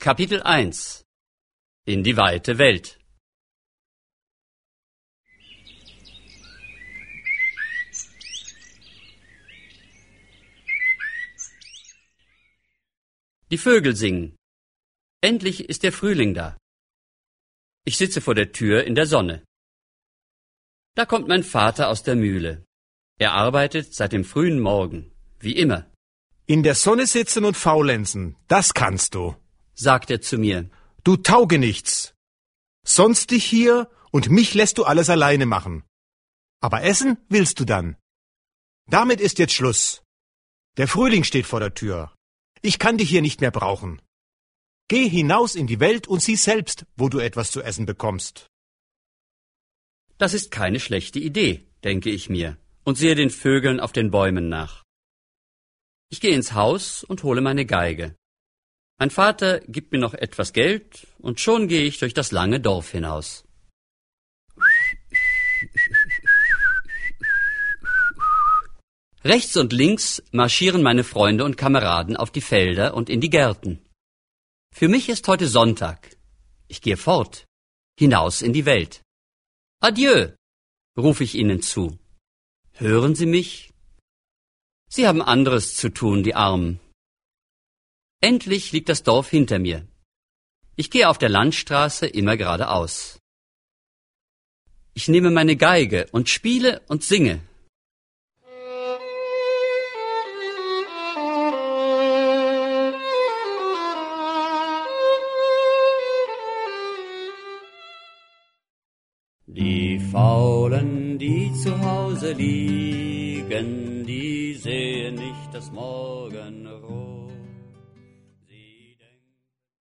Kapitel 1 In die weite Welt. Die Vögel singen. Endlich ist der Frühling da. Ich sitze vor der Tür in der Sonne. Da kommt mein Vater aus der Mühle. Er arbeitet seit dem frühen Morgen, wie immer. In der Sonne sitzen und faulenzen, das kannst du, Sagt er zu mir. Du Taugenichts. Sonst dich hier und mich lässt du alles alleine machen. Aber essen willst du dann. Damit ist jetzt Schluss. Der Frühling steht vor der Tür. Ich kann dich hier nicht mehr brauchen. Geh hinaus in die Welt und sieh selbst, wo du etwas zu essen bekommst. Das ist keine schlechte Idee, denke ich mir, und sehe den Vögeln auf den Bäumen nach. Ich gehe ins Haus und hole meine Geige. Mein Vater gibt mir noch etwas Geld, und schon gehe ich durch das lange Dorf hinaus. Rechts und links marschieren meine Freunde und Kameraden auf die Felder und in die Gärten. Für mich ist heute Sonntag. Ich gehe fort, hinaus in die Welt. Adieu, rufe ich ihnen zu. Hören Sie mich? Sie haben anderes zu tun, die Armen. Endlich liegt das Dorf hinter mir. Ich gehe auf der Landstraße immer geradeaus. Ich nehme meine Geige und spiele und singe. Die Faulen, die zu Hause liegen, die sehen nicht das Morgenrot.